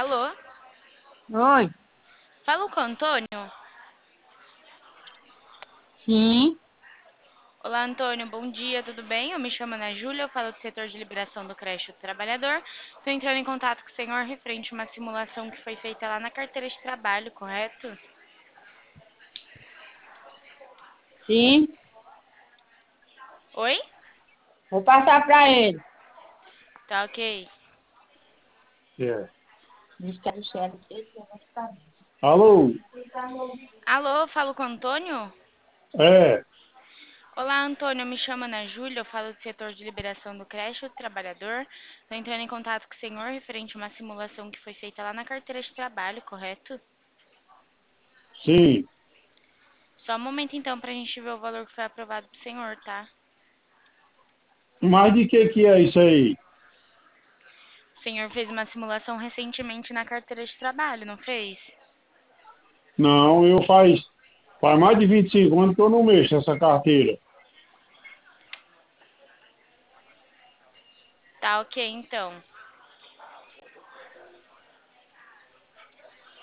Alô? Oi, Falo com o Antônio? sim, Olá, Antônio, bom dia, tudo bem? Eu me chamo Ana Júlia, eu falo do setor de liberação do creche do trabalhador. Estou entrando em contato com o senhor referente a uma simulação que foi feita lá na carteira de trabalho, correto? sim, Oi? vou passar para ele. Tá ok. É. Ministério Sério. Alô? Alô, falo com o Antônio? É, Olá, Antônio, eu me chamo Ana Júlia, eu falo do setor de liberação do creche do trabalhador. Estou entrando em contato com o senhor referente a uma simulação que foi feita lá na carteira de trabalho, correto? sim. Só um momento então para a gente ver o valor que foi aprovado pro senhor, tá? Mas de que é isso aí? O senhor fez uma simulação recentemente na carteira de trabalho, não fez? Não, faz mais de 25 anos que eu não mexo essa carteira. Tá ok, então.